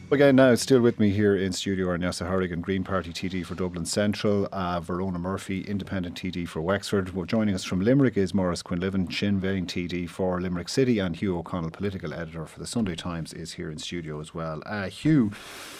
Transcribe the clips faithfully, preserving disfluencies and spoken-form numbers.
Again, now still with me here in studio are Neasa Harrigan, Green Party T D for Dublin Central, uh, Verona Murphy, Independent T D for Wexford. Well, joining us from Limerick is Maurice Quinlivan, Sinn Féin T D for Limerick City, and Hugh O'Connell, Political Editor for the Sunday Times, is here in studio as well. Uh, Hugh,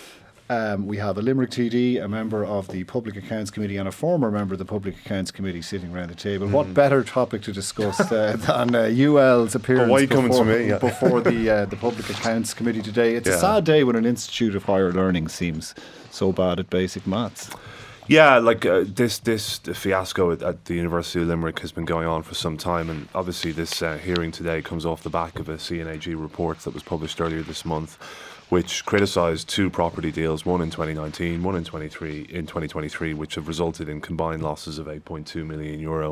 Um, we have a Limerick T D, a member of the Public Accounts Committee and a former member of the Public Accounts Committee sitting around the table. Mm. What better topic to discuss uh, than uh, U L's appearance oh, before, me, yeah. before the uh, the Public Accounts Committee today? It's yeah. a sad day when an Institute of Higher Learning seems so bad at basic maths. Yeah, like uh, this this fiasco at, at the University of Limerick has been going on for some time, and obviously this uh, hearing today comes off the back of a C N A G report that was published earlier this month, which criticised two property deals, one in twenty nineteen, one in twenty-three in twenty twenty-three, which have resulted in combined losses of eight point two million euro.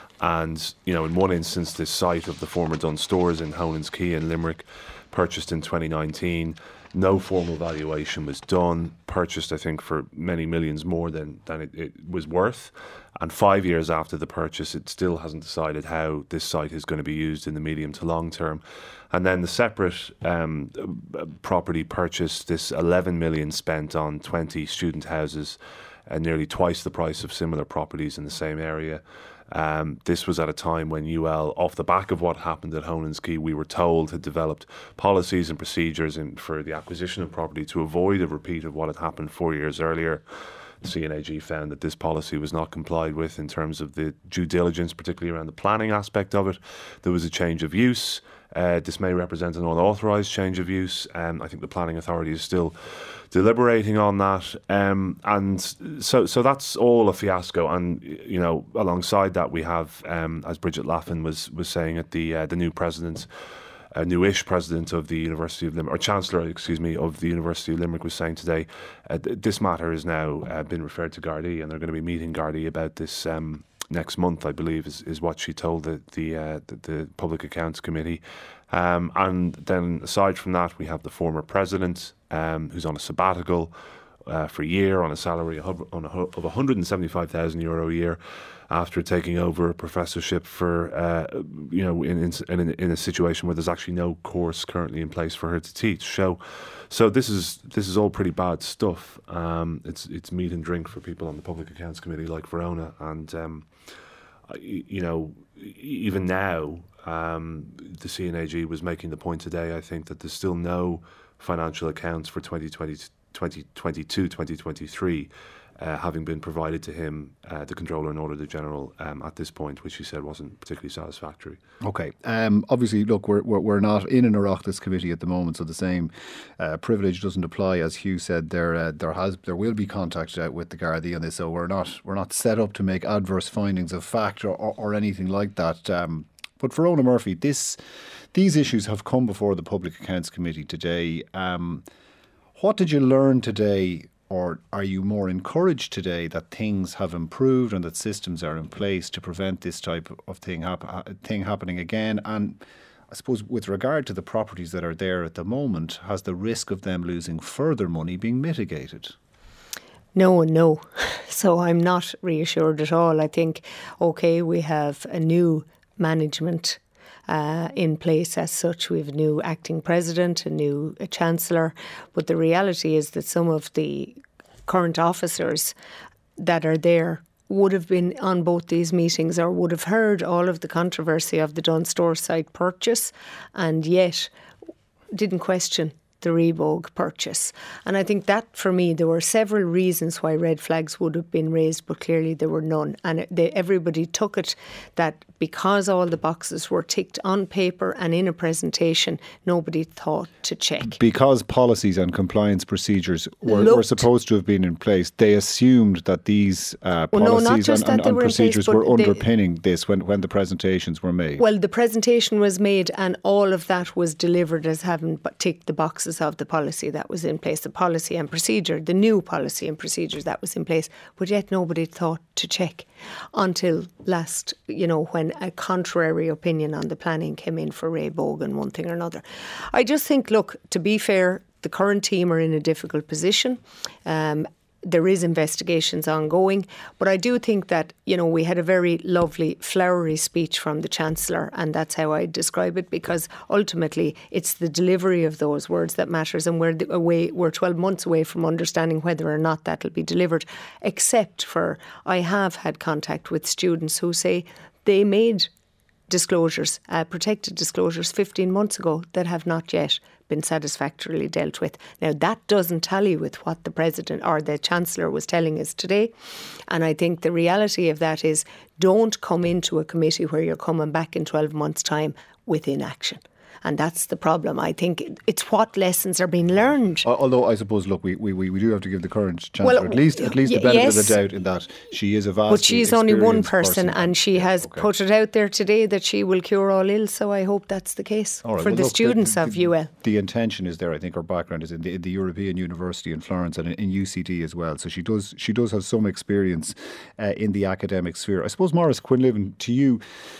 And you know, in one instance, this site of the former Dunnes Stores in Honans Quay in Limerick, purchased in twenty nineteen. No formal valuation was done, purchased, I think, for many millions more than, than it, it was worth. And five years after the purchase, it still hasn't decided how this site is going to be used in the medium to long term. And then the separate um, property purchase, this eleven million spent on twenty student houses, uh, nearly twice the price of similar properties in the same area. Um, this was at a time when U L, off the back of what happened at Honans Quay, we were told had developed policies and procedures in, for the acquisition of property to avoid a repeat of what had happened four years earlier. The C N A G found that this policy was not complied with in terms of the due diligence, particularly around the planning aspect of it. There was a change of use. Uh, this may represent an unauthorised change of use. Um, I think the planning authority is still deliberating on that. Um, and so so that's all a fiasco. And, you know, alongside that we have, um, as Bridget Laffin was, was saying, at the uh, the new president, a newish president of the University of Limerick, or Chancellor, excuse me, of the University of Limerick was saying today, uh, th- this matter has now uh, been referred to Gardaí, and they're going to be meeting Gardaí about this um, next month, I believe, is, is what she told the the, uh, the the Public Accounts Committee. Um, and then aside from that, we have the former president, um, who's on a sabbatical uh, for a year on a salary of, on a, of one hundred seventy-five thousand euro a year, after taking over a professorship for, uh, you know, in, in in a situation where there's actually no course currently in place for her to teach. So, so this is this is all pretty bad stuff. Um, it's it's meat and drink for people on the Public Accounts Committee like Verona, and um, you know, even now, um, the C N A G was making the point today, I think, that there's still no financial accounts for twenty twenty, twenty twenty-two, twenty twenty-three. Uh, having been provided to him, uh, the Controller and Auditor General, um, at this point, which he said wasn't particularly satisfactory. Okay. Um, obviously, look, we're, we're we're not in an Oireachtas committee at the moment, so the same uh, privilege doesn't apply. As Hugh said, there uh, there has there will be contact out with the Gardaí on this, so we're not we're not set up to make adverse findings of fact or, or, or anything like that. Um, but Verona Murphy, this these issues have come before the Public Accounts Committee today. Um, what did you learn today? Or are you more encouraged today that things have improved and that systems are in place to prevent this type of thing, hap- thing happening again? And I suppose with regard to the properties that are there at the moment, has the risk of them losing further money been mitigated? No and no. So I'm not reassured at all. I think, OK, we have a new management Uh, in place as such. We have a new acting president, a new a chancellor, but the reality is that some of the current officers that are there would have been on both these meetings or would have heard all of the controversy of the Dunnes Stores site purchase, and yet didn't question the Reebok purchase. And I think that, for me, there were several reasons why red flags would have been raised, but clearly there were none. And it, they, everybody took it that because all the boxes were ticked on paper and in a presentation, nobody thought to check. Because policies and compliance procedures were, were supposed to have been in place, they assumed that these uh, well, policies no, and, and, and procedures place, were they, underpinning this when, when the presentations were made. Well, the presentation was made and all of that was delivered as having ticked the boxes of the policy that was in place, the policy and procedure, the new policy and procedures that was in place, but yet nobody thought to check until last, you know, when a contrary opinion on the planning came in for Ray Bogan, one thing or another. I just think, look, to be fair, the current team are in a difficult position. Um, there is investigations ongoing. But I do think that, you know, we had a very lovely, flowery speech from the Chancellor, and that's how I describe it, because ultimately it's the delivery of those words that matters, and we're away, we're twelve months away from understanding whether or not that will be delivered, except for I have had contact with students who say they made disclosures, uh, protected disclosures fifteen months ago that have not yet been satisfactorily dealt with. Now, that doesn't tally with what the President or the Chancellor was telling us today. And I think the reality of that is, don't come into a committee where you're coming back in twelve months' time with inaction. And that's the problem. I think it's what lessons are being learned. Although I suppose, look, we, we, we do have to give the current Chancellor well, at least at least y- the benefit yes, of the doubt in that she is a vast. But she's only one person, person and she yeah, has okay. put it out there today that she will cure all ills. So I hope that's the case All right, for well, the look, students the, of the, U L. The intention is there. I think her background is in the, in the European University in Florence and in, in U C D as well. So she does she does have some experience uh, in the academic sphere. I suppose, Maurice Quinlivan, to you,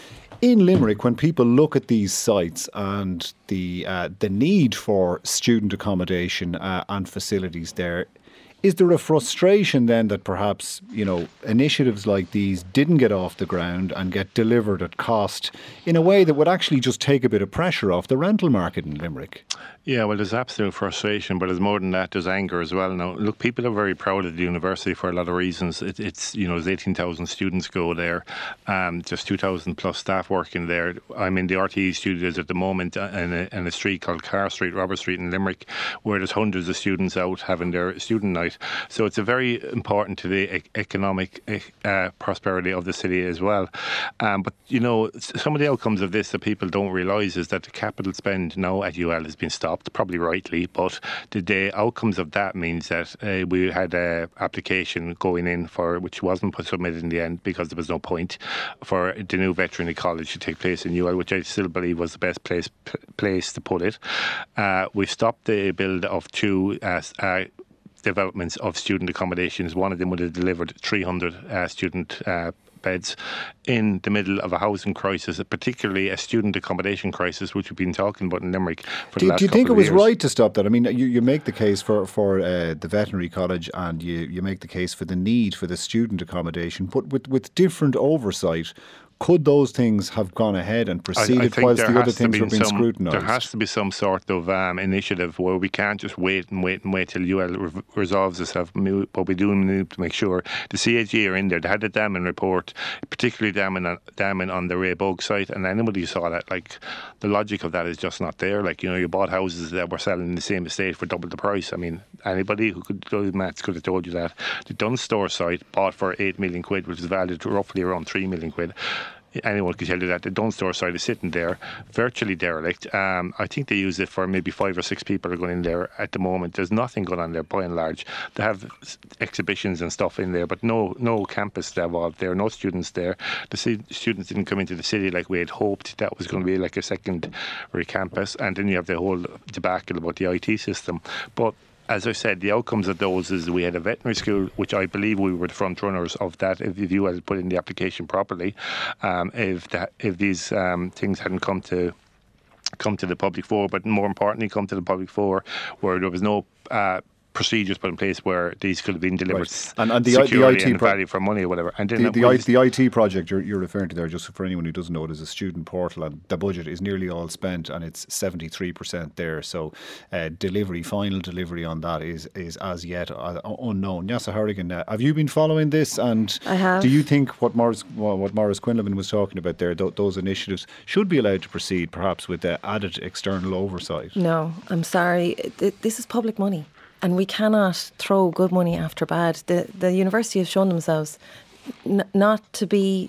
in Limerick, when people look at these sites and the uh, the need for student accommodation uh, and facilities there, is there a frustration then that perhaps, you know, initiatives like these didn't get off the ground and get delivered at cost in a way that would actually just take a bit of pressure off the rental market in Limerick? Yeah, well, there's absolute frustration, but there's more than that. There's anger as well. Now, look, people are very proud of the university for a lot of reasons. It, it's, you know, there's eighteen thousand students go there. Um, there's two thousand plus staff working there. I'm in the R T E studios at the moment in a, in a street called Carr Street, Robert Street in Limerick, where there's hundreds of students out having their student night. So it's a very important to the e- economic uh, prosperity of the city as well. Um, but, you know, some of the outcomes of this that people don't realise is that the capital spend now at U L has been stopped. Probably rightly, but the, the outcomes of that means that uh, we had an application going in for, which wasn't put submitted in the end because there was no point, for the new veterinary college to take place in U L, which I still believe was the best place p- place to put it. Uh, we stopped the build of two uh, uh, developments of student accommodations. One of them would have delivered three hundred uh, student uh, beds in the middle of a housing crisis, particularly a student accommodation crisis, which we've been talking about in Limerick for do, the last do you think it couple of was years. right to stop that? I mean, you, you make the case for, for uh, the veterinary college, and you, you make the case for the need for the student accommodation, but with, with different oversight. Could those things have gone ahead and proceeded whilst the other things were being some, scrutinised? There has to be some sort of um, initiative where we can't just wait and wait and wait till U L re- resolves itself. What we do need to make sure the C A G are in there. They had the damning report, particularly damning on, damning on the Ray Bug site, and anybody who saw that, like, the logic of that is just not there. Like, you know, you bought houses that were selling in the same estate for double the price. I mean, anybody who could do the maths could have told you that. The Dunstore site bought for eight million quid, which is valued roughly around three million quid. Anyone can tell you that the Dunstore site is sitting there, virtually derelict. Um, I think they use it for maybe five or six people are going in there at the moment. There's nothing going on there by and large. They have exhibitions and stuff in there, but no no campus involved there, no students there. The students didn't come into the city like we had hoped. That was going to be like a secondary campus. And then you have the whole debacle about the I T system. But as I said, the outcomes of those is we had a veterinary school, which I believe we were the front runners of that. If, if you had put in the application properly, um, if that, if these um, things hadn't come to come to the public fore, but more importantly, come to the public fore, where there was no uh, procedures put in place where these could have been delivered right. and, and the, securely the I T and pro- value for money or whatever. And then the, the, we I, just, the I T project you're, you're referring to there, just for anyone who doesn't know, it is a student portal, and the budget is nearly all spent, and it's seventy-three percent there. So uh, delivery, final delivery on that is is as yet uh, unknown. Yasa Harrigan, uh, have you been following this? And I have. Do you think what Maurice, what Maurice Quinlivan was talking about there, th- those initiatives should be allowed to proceed, perhaps with uh, added external oversight? No, I'm sorry. This is public money. And we cannot throw good money after bad. The the university has shown themselves n- not to be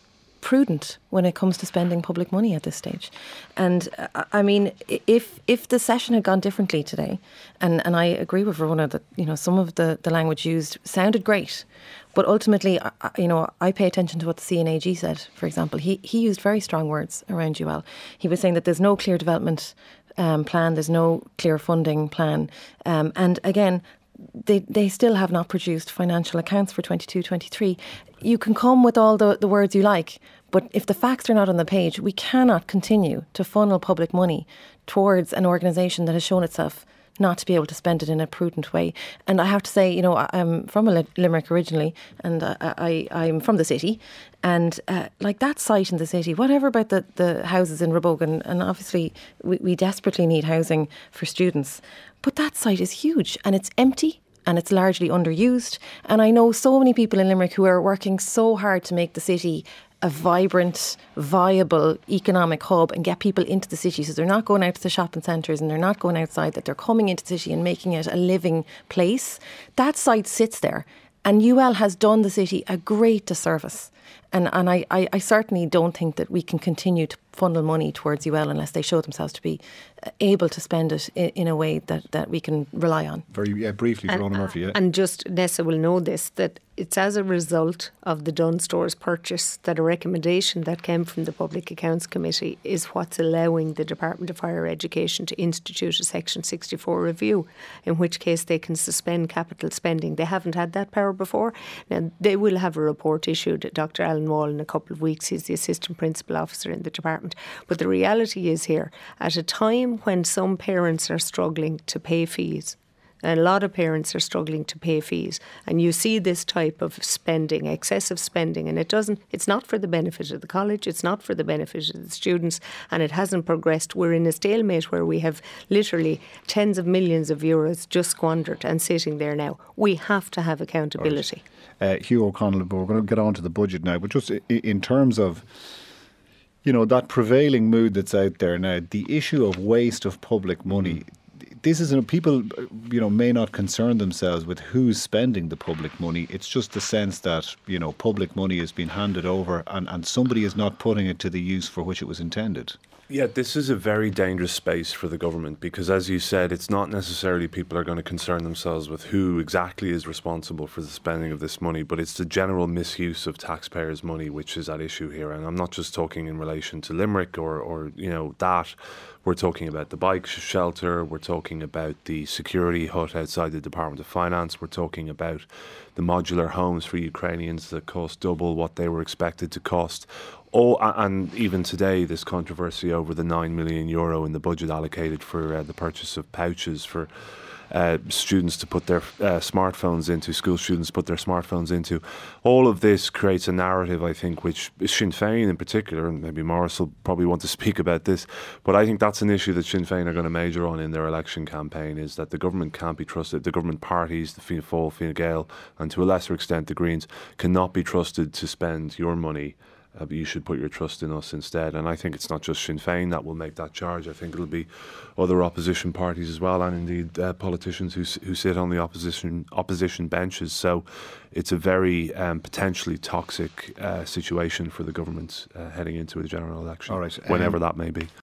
prudent when it comes to spending public money at this stage. And uh, I mean, if if the session had gone differently today, and, and I agree with Verona that, you know, some of the, the language used sounded great, but ultimately, uh, you know, I pay attention to what the C N A G said, for example. He, he used very strong words around U L. He was saying that there's no clear development Um, plan, there's no clear funding plan. Um, and again, they they still have not produced financial accounts for twenty-two twenty-three. You can come with all the, the words you like, but if the facts are not on the page, we cannot continue to funnel public money towards an organisation that has shown itself not to be able to spend it in a prudent way. And I have to say, you know, I'm from a Limerick originally, and I, I, I'm from the city. And uh, like that site in the city, whatever about the, the houses in Rabogan, and obviously we, we desperately need housing for students, but that site is huge and it's empty and it's largely underused. And I know so many people in Limerick who are working so hard to make the city a vibrant, viable economic hub and get people into the city, so they're not going out to the shopping centres and they're not going outside, that they're coming into the city and making it a living place. That site sits there, and U L has done the city a great disservice. And and I, I, I certainly don't think that we can continue to funnel money towards U L unless they show themselves to be able to spend it in, in a way that, that we can rely on. Very yeah, briefly, Fiona Murphy. Yeah. And just Nessa will know this, that it's as a result of the Dunnes Stores purchase that a recommendation that came from the Public Accounts Committee is what's allowing the Department of Higher Education to institute a Section sixty-four review, in which case they can suspend capital spending. They haven't had that power before. Now, they will have a report issued. Doctor Alan Wall in a couple of weeks, he's the Assistant Principal Officer in the department. But the reality is here, at a time when some parents are struggling to pay fees, a lot of parents are struggling to pay fees, and you see this type of spending, excessive spending, and it doesn't, it's not for the benefit of the college, it's not for the benefit of the students, and it hasn't progressed. We're in a stalemate where we have literally tens of millions of euros just squandered and sitting there now. We have to have accountability. Uh, Hugh O'Connell, but we're going to get on to the budget now, but just in terms of, you know, that prevailing mood that's out there now, the issue of waste of public money, this is, people, you know, may not concern themselves with who's spending the public money. It's just the sense that, you know, public money is being handed over and, and somebody is not putting it to the use for which it was intended. Yeah, this is a very dangerous space for the government because, as you said, it's not necessarily people are going to concern themselves with who exactly is responsible for the spending of this money, but it's the general misuse of taxpayers' money which is at issue here. And I'm not just talking in relation to Limerick or, or you know, that. We're talking about the bike shelter, we're talking about the security hut outside the Department of Finance, we're talking about the modular homes for Ukrainians that cost double what they were expected to cost. Oh, and even today, this controversy over the nine million euro in the budget allocated for uh, the purchase of pouches for uh, students to put their uh, smartphones into, school students put their smartphones into. All of this creates a narrative, I think, which Sinn Féin in particular, and maybe Maurice will probably want to speak about this, but I think that's an issue that Sinn Féin are going to major on in their election campaign, is that the government can't be trusted. The government parties, the Fianna Fáil, Fine Gael, and to a lesser extent the Greens, cannot be trusted to spend your money. Uh, but you should put your trust in us instead. And I think it's not just Sinn Féin that will make that charge. I think it'll be other opposition parties as well, and indeed uh, politicians who who sit on the opposition opposition benches. So it's a very um, potentially toxic uh, situation for the government uh, heading into a general election, All right, whenever um, that may be.